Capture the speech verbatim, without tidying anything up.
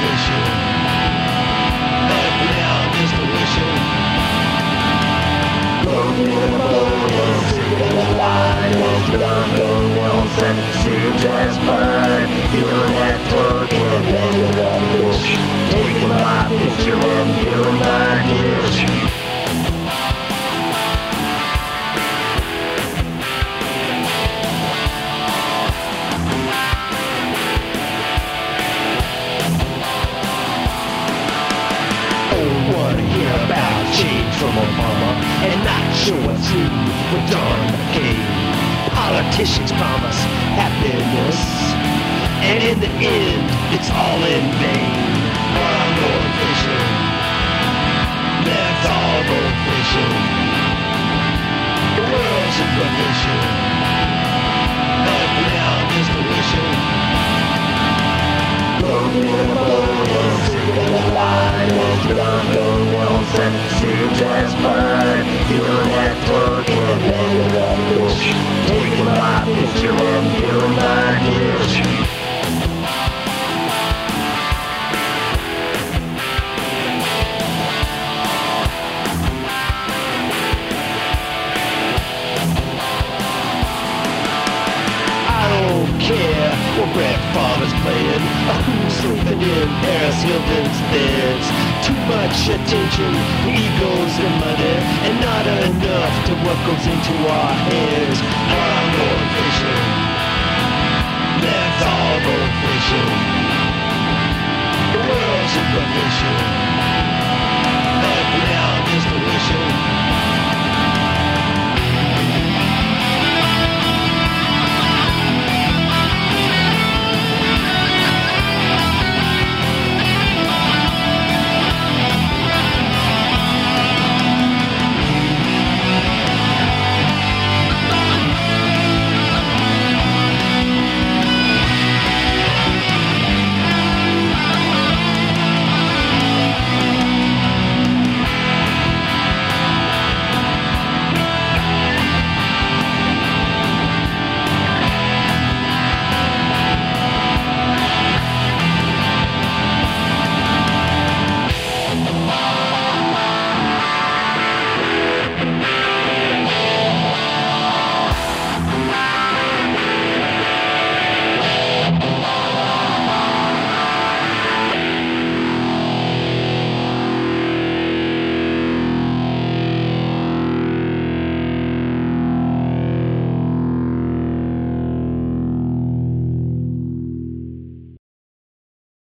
fishing, but now I'm just a wishing. Floating in a boat and sitting in a line, as you don't know else and see just fine. Feeling that torque and banging that fish, taking my picture and feeling my dish. Change from Obama and not sure what to with John McCain. Politicians promise happiness, and in the end, it's all in vain. I'm going fishing, let's all go fishing. The world should go fishing, but now I'm just a wishing. Floating in a boat and sitting in a line, as you don't know else and see just fine. Feeling that torque and banging that fish, taking my picture and feeling my dish. Care what Brett Favre's playing, or who's sleeping in Paris Hilton's beds. Too much attention, egos and money, and not enough to what goes into our heads. I'm going fishing, let's all go